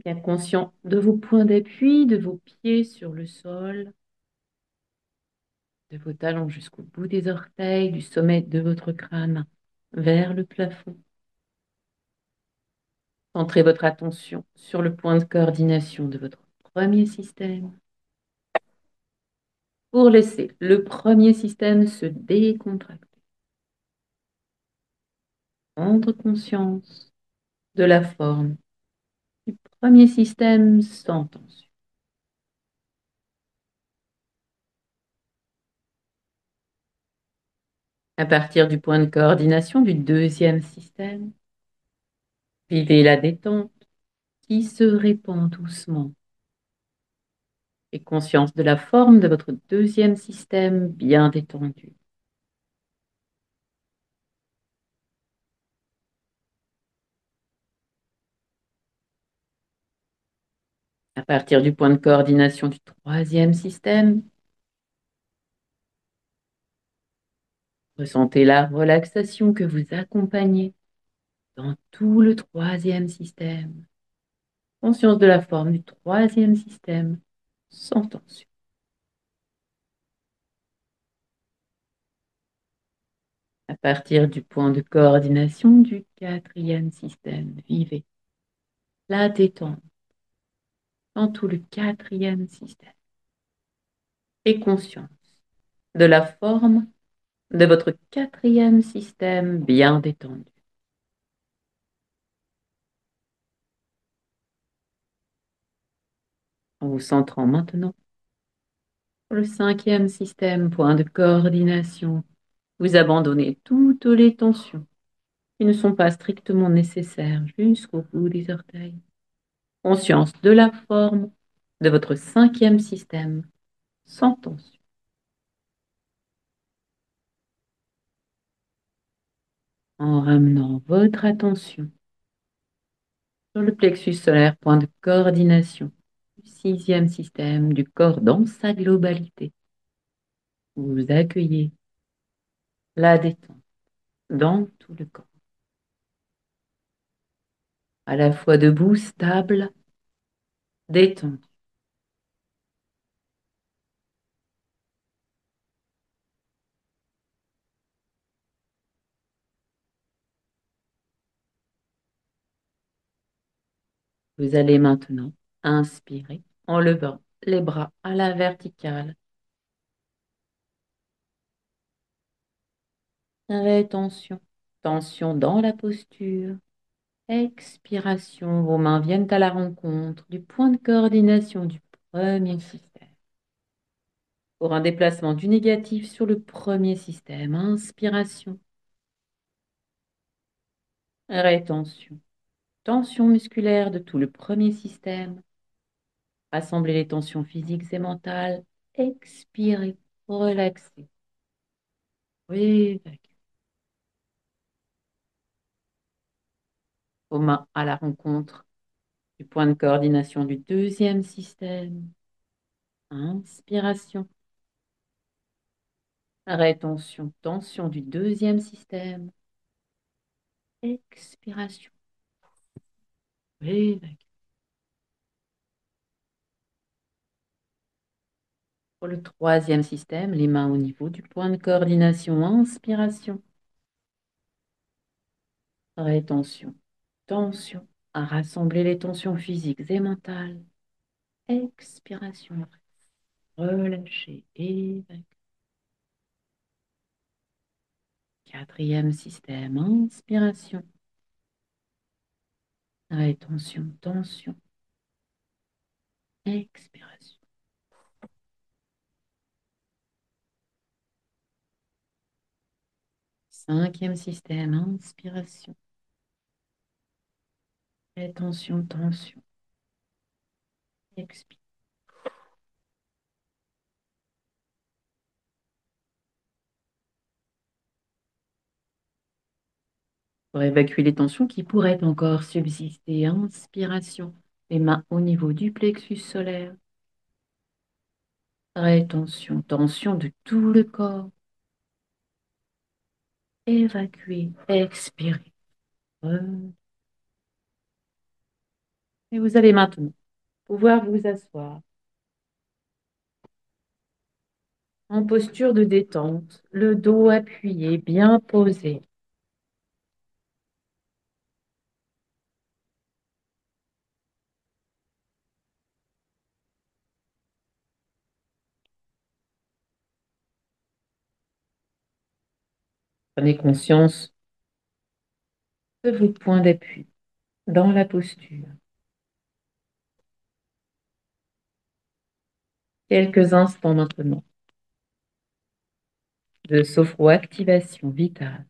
Bien conscient de vos points d'appui, de vos pieds sur le sol, de vos talons jusqu'au bout des orteils, du sommet de votre crâne vers le plafond. Centrez votre attention sur le point de coordination de votre premier système pour laisser le premier système se décontracter. Prendre conscience de la forme du premier système sans tension. À partir du point de coordination du deuxième système, vivez la détente qui se répand doucement et conscience de la forme de votre deuxième système bien détendu. À partir du point de coordination du troisième système, ressentez la relaxation que vous accompagnez dans tout le troisième système. Conscience de la forme du troisième système sans tension. À partir du point de coordination du quatrième système, vivez la détente dans tout le quatrième système et conscience de la forme de votre quatrième système bien détendu. En vous centrant maintenant sur le cinquième système, point de coordination, vous abandonnez toutes les tensions qui ne sont pas strictement nécessaires jusqu'au bout des orteils. Conscience de la forme de votre cinquième système sans tension. En ramenant votre attention sur le plexus solaire, point de coordination du sixième système du corps dans sa globalité. Vous accueillez la détente dans tout le corps, à la fois debout, stable, détendu. Vous allez maintenant inspirer en levant les bras à la verticale. Rétention, tension dans la posture. Expiration, vos mains viennent à la rencontre du point de coordination du premier système. Pour un déplacement du négatif sur le premier système, inspiration, rétention, tension musculaire de tout le premier système. Rassemblez les tensions physiques et mentales. Expirez, relaxez. Évacuez. Vos mains à la rencontre du point de coordination du deuxième système. Inspiration. Rétention, tension du deuxième système. Expiration. Évacuez. Pour le troisième système, les mains au niveau du point de coordination. Inspiration. Rétention, tension. À rassembler les tensions physiques et mentales. Expiration. Relâchez. Évacuez. Quatrième système. Inspiration. Rétention, tension. Expiration. Cinquième système. Inspiration. Rétention, tension. Expire. Pour évacuer les tensions qui pourraient encore subsister. Inspiration. Les mains au niveau du plexus solaire. Rétention, tension de tout le corps. Évacuer, expirer. Et vous allez maintenant pouvoir vous asseoir en posture de détente, le dos appuyé, bien posé. Prenez conscience de vos points d'appui dans la posture. Quelques instants maintenant de sophroactivation vitale.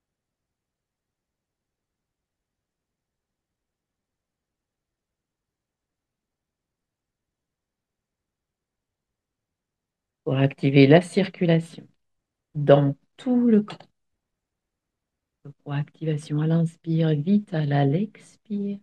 Pour activer la circulation dans tout le corps. Sophroactivation à l'inspire, vitale à l'expire.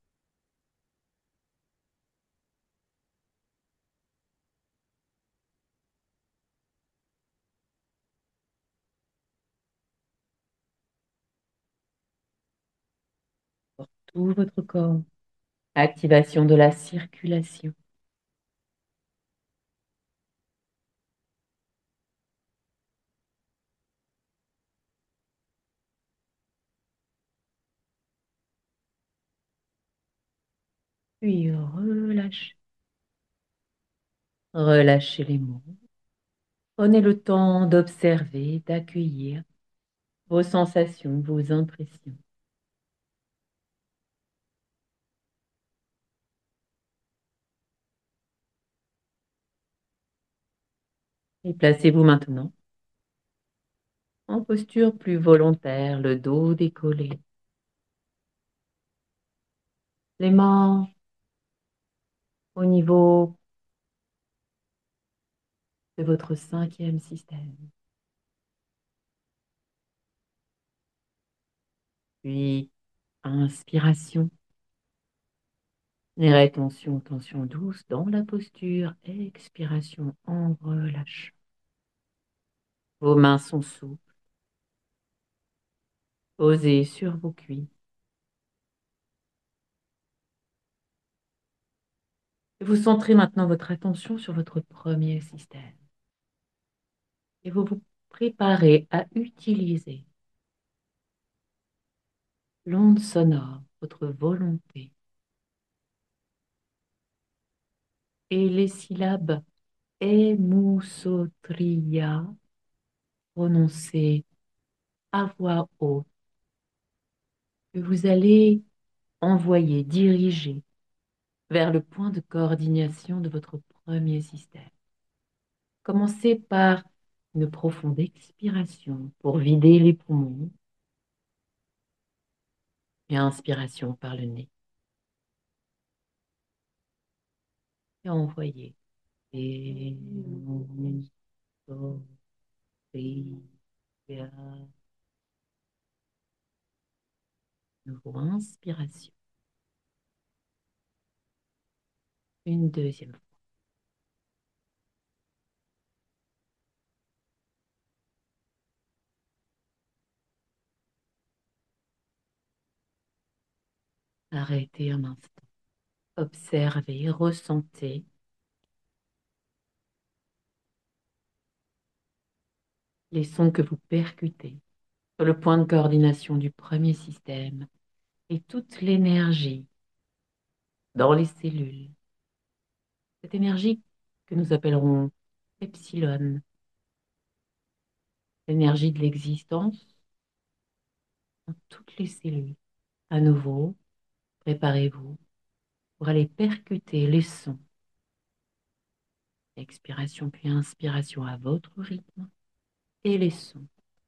Pour tout votre corps. Activation de la circulation. Puis relâchez. Relâchez les mots. Prenez le temps d'observer, d'accueillir vos sensations, vos impressions. Et placez-vous maintenant en posture plus volontaire, le dos décollé, les mains au niveau de votre cinquième système. Puis, inspiration, les rétentions, tension douce dans la posture. Expiration en relâchant. Vos mains sont souples, posées sur vos cuisses. Et vous centrez maintenant votre attention sur votre premier système. Et vous vous préparez à utiliser l'onde sonore, votre volonté et les syllabes Emusotria prononcées à voix haute que vous allez envoyer, diriger vers le point de coordination de votre premier système. Commencez par une profonde expiration pour vider les poumons et inspiration par le nez. Et envoyez. Nouveau inspiration. Une deuxième fois. Arrêtez un instant. Observez, ressentez les sons que vous percutez sur le point de coordination du premier système et toute l'énergie dans les cellules. Cette énergie que nous appellerons epsilon, l'énergie de l'existence dans toutes les cellules. À nouveau, préparez-vous pour aller percuter les sons. Expiration puis inspiration à votre rythme et les sons.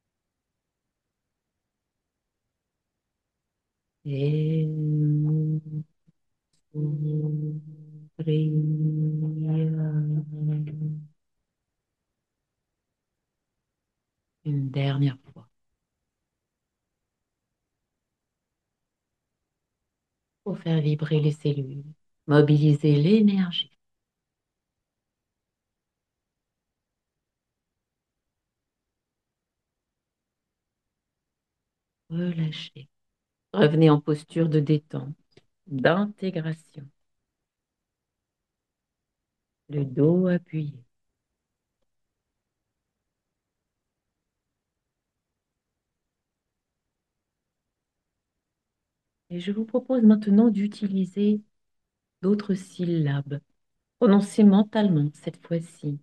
Et une dernière fois pour faire vibrer les cellules, mobiliser l'énergie. Relâchez. Revenez en posture de détente, d'intégration. Le dos appuyé. Et je vous propose maintenant d'utiliser d'autres syllabes, prononcées mentalement cette fois-ci,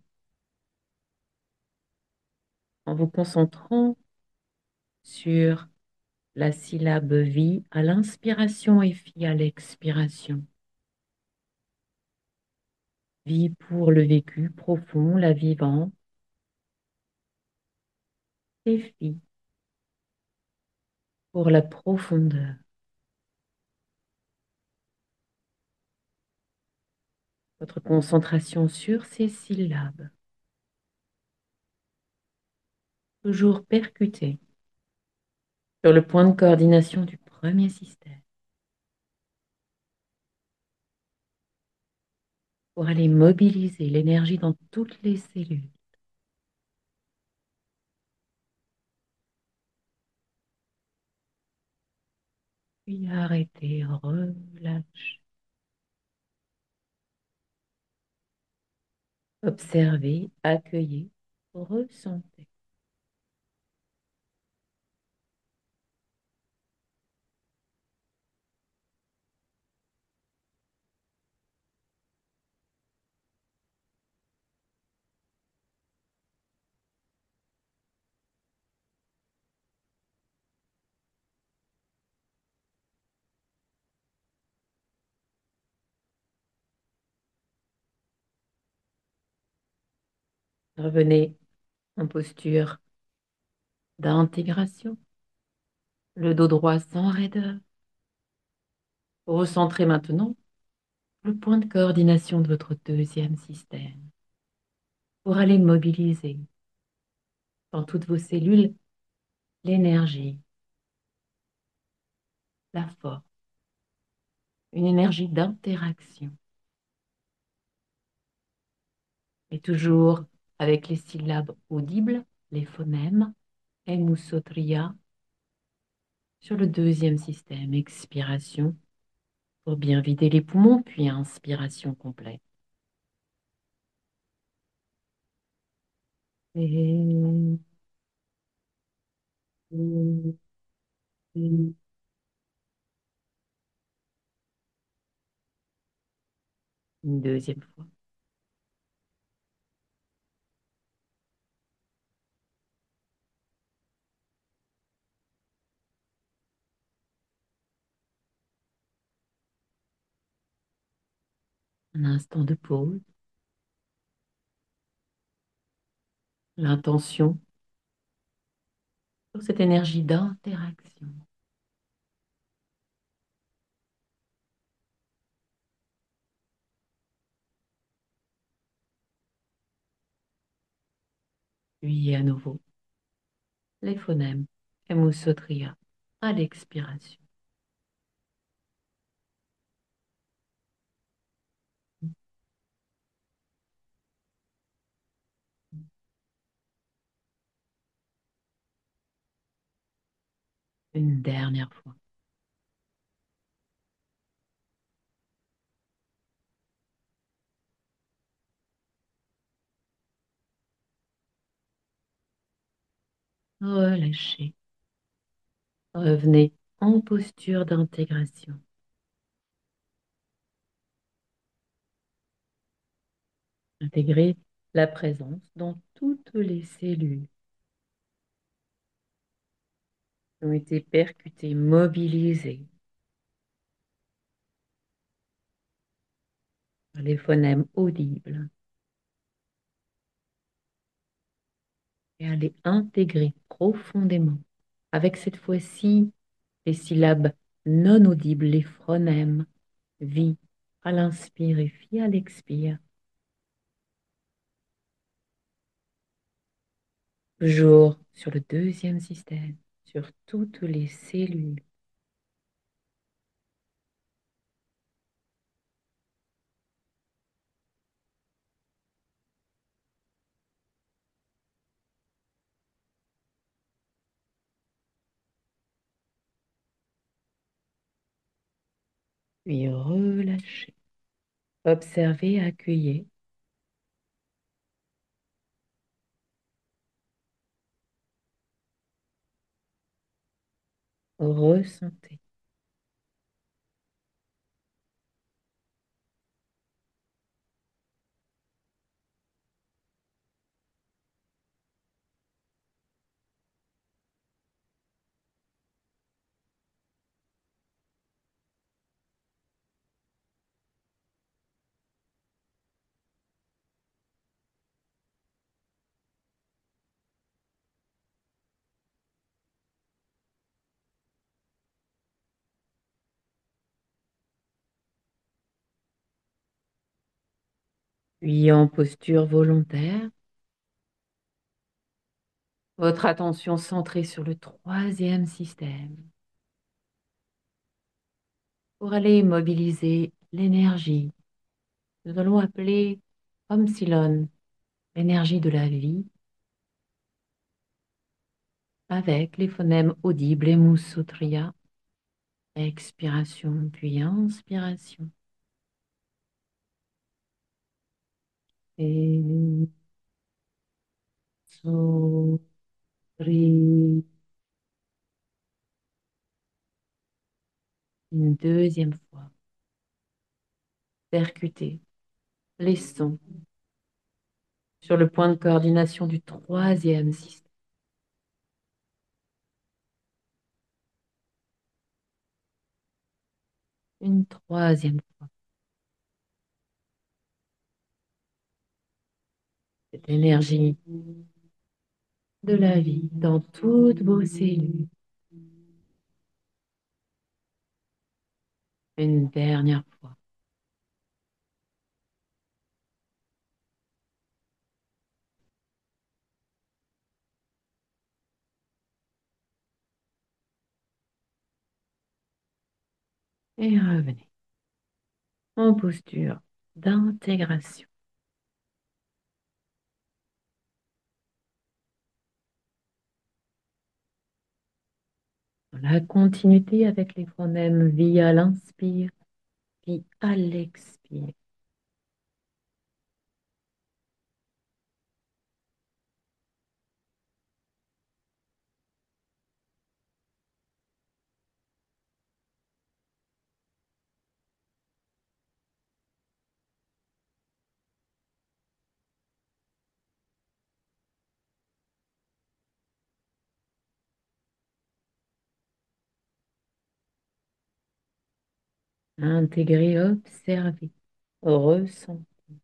en vous concentrant sur la syllabe vie à l'inspiration et fi à l'expiration. Vie pour le vécu profond, la vivante, et fi pour la profondeur. Votre concentration sur ces syllabes, toujours percutées sur le point de coordination du premier système, pour aller mobiliser l'énergie dans toutes les cellules. Puis arrêtez, relâchez. Observez, accueillez, ressentez. Revenez en posture d'intégration, le dos droit sans raideur. Recentrez maintenant le point de coordination de votre deuxième système pour aller mobiliser dans toutes vos cellules l'énergie, la force, une énergie d'interaction. Et toujours avec les syllabes audibles, les phonèmes, emusotria, sur le deuxième système, expiration, pour bien vider les poumons, puis inspiration complète. Et... Une deuxième fois. Un instant de pause. L'intention sur cette énergie d'interaction. Puis à nouveau, les phonèmes emusotria à l'expiration. Une dernière fois. Relâchez. Revenez en posture d'intégration. Intégrez la présence dans toutes les cellules qui ont été percutées, mobilisées par les phonèmes audibles et à les intégrer profondément avec cette fois-ci les syllabes non audibles, les phonèmes vie à l'inspire et fi à l'expire. Toujours sur le deuxième système, sur toutes les cellules. puis relâchez. Observez, accueillez, ressentez. Puis en posture volontaire, votre attention centrée sur le troisième système pour aller mobiliser l'énergie. Nous allons appeler Om l'énergie de la vie, avec les phonèmes audibles et Mussutria. Expiration puis inspiration. Et so, ri. Une deuxième fois. Percutez les sons sur le point de coordination du troisième système. Une troisième fois. Cette énergie de la vie dans toutes vos cellules. Une dernière fois. Et revenez en posture d'intégration. Dans la continuité avec les phonèmes vie à l'inspire, vie à l'expire. Intégrer, observer, ressentir.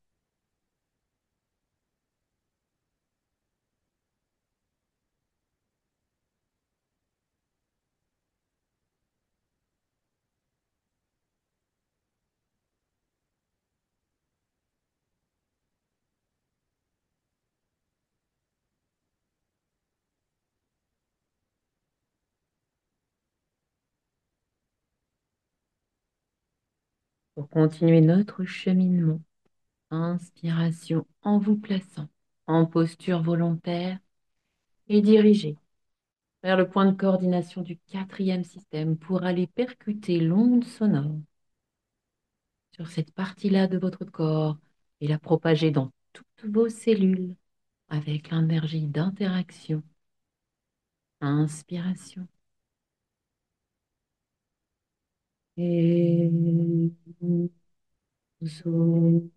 Pour continuer notre cheminement, inspiration en vous plaçant en posture volontaire et dirigez vers le point de coordination du quatrième système pour aller percuter l'onde sonore sur cette partie-là de votre corps et la propager dans toutes vos cellules avec l'énergie d'interaction. Inspiration. Et sourire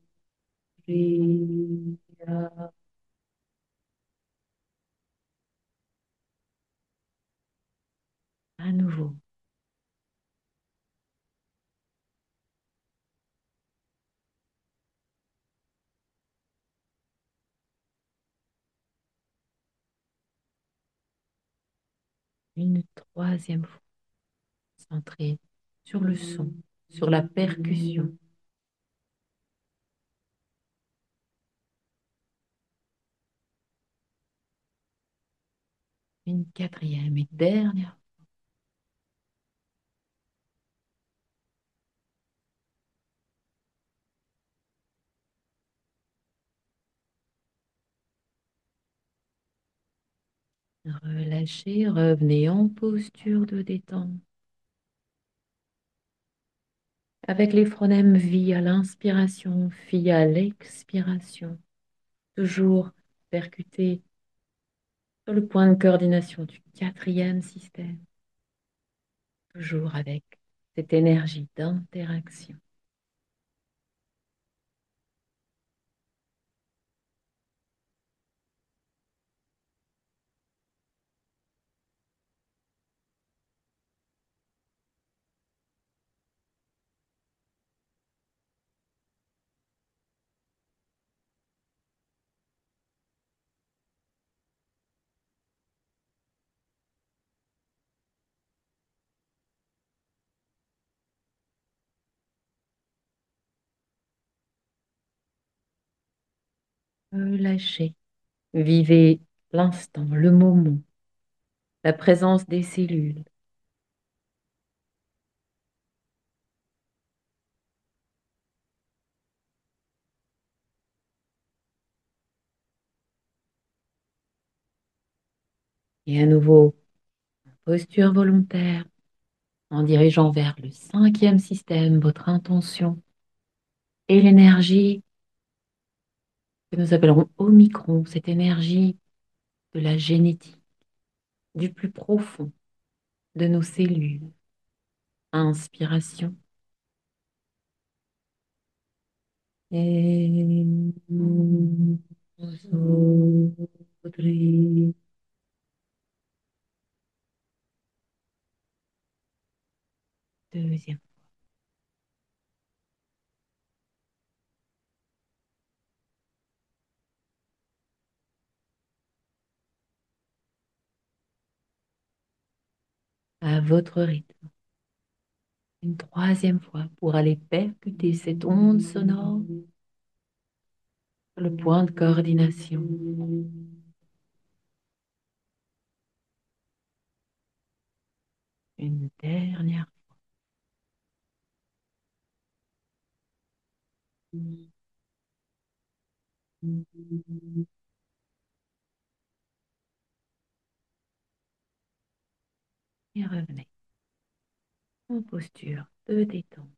à nouveau. Une troisième fois, centré sur le son, sur la percussion. Une quatrième et dernière. Relâchez, revenez en posture de détente. Avec les phronèmes vie à l'inspiration, fi à l'expiration. Toujours percuté sur le point de coordination du quatrième système. Toujours avec cette énergie d'interaction. Relâchez. Vivez l'instant, le moment, la présence des cellules. Et à nouveau, posture volontaire, en dirigeant vers le cinquième système, votre intention et l'énergie que nous appellerons Omicron, cette énergie de la génétique, du plus profond de nos cellules. Inspiration. Et nous autres. Deuxième. À votre rythme. Une troisième fois pour aller percuter cette onde sonore, le point de coordination. Une dernière fois. Et revenez en posture de détente.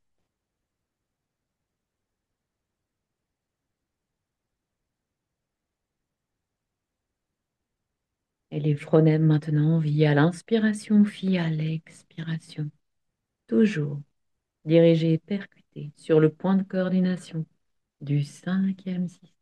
Et les phronèmes maintenant via l'inspiration, via l'expiration. Toujours dirigé et percuté sur le point de coordination du cinquième système.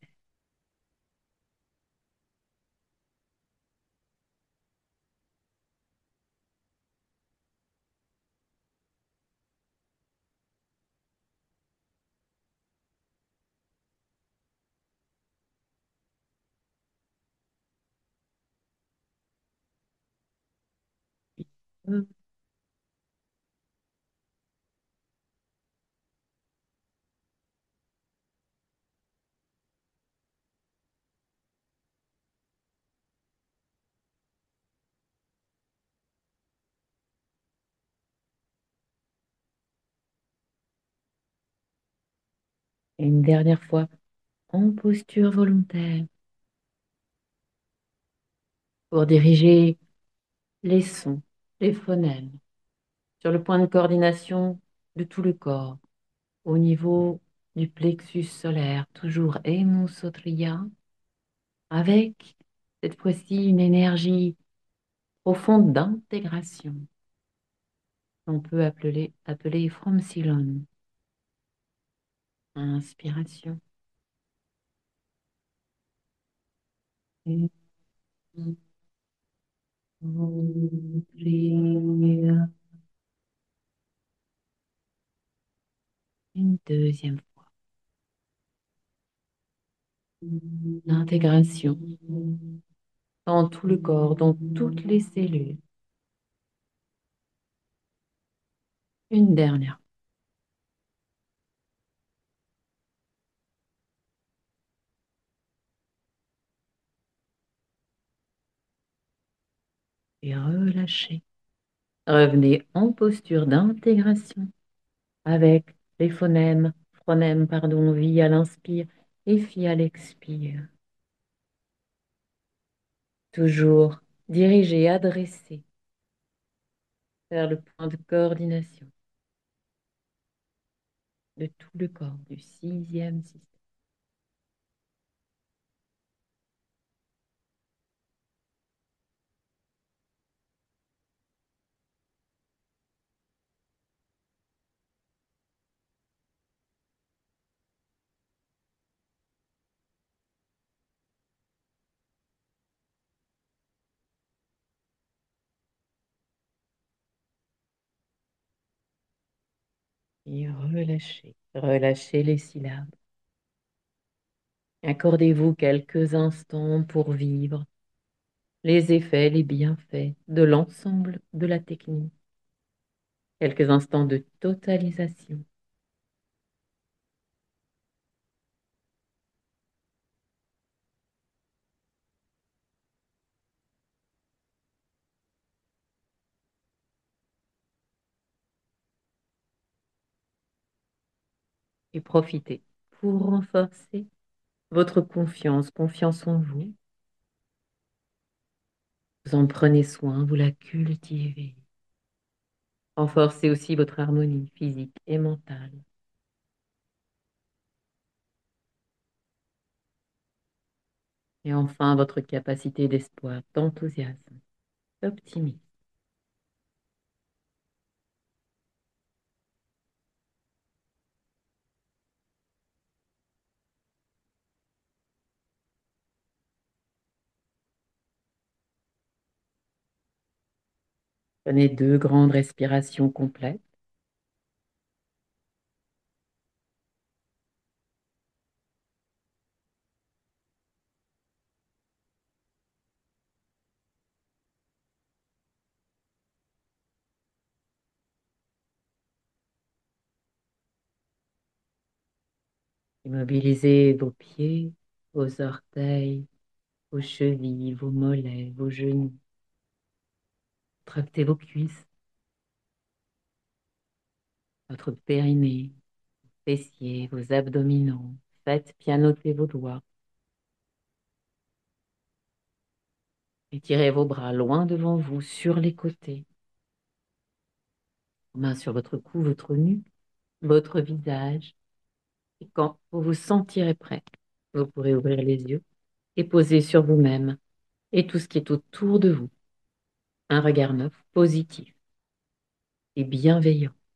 Et une dernière fois en posture volontaire pour diriger les sons, les phonèmes sur le point de coordination de tout le corps, au niveau du plexus solaire, toujours Hémosotria, avec cette fois-ci une énergie profonde d'intégration qu'on peut appeler From Ceylon. Inspiration. Une deuxième fois. L'intégration dans tout le corps, dans toutes les cellules. Une dernière. Et relâchez. Revenez en posture d'intégration avec les phronèmes, pardon, vie à l'inspire et fi à l'expire. Toujours dirigé, adressé vers le point de coordination. de tout le corps du sixième système. Et relâchez, relâchez les syllabes. Accordez-vous quelques instants pour vivre les effets, les bienfaits de l'ensemble de la technique. Quelques instants de totalisation. Et profitez pour renforcer votre confiance, confiance en vous. Vous en prenez soin, vous la cultivez. Renforcez aussi votre harmonie physique et mentale. Et enfin, votre capacité d'espoir, d'enthousiasme, d'optimisme. Prenez 2 grandes respirations complètes. Immobilisez vos pieds, vos orteils, vos chevilles, vos mollets, vos genoux. Tractez vos cuisses, votre périnée, fessiers, vos abdominaux. Faites pianoter vos doigts. Étirez vos bras loin devant vous, sur les côtés. Main sur votre cou, votre nuque, votre visage. Et quand vous vous sentirez prêt, vous pourrez ouvrir les yeux et poser sur vous-même et tout ce qui est autour de vous un regard neuf, positif et bienveillant.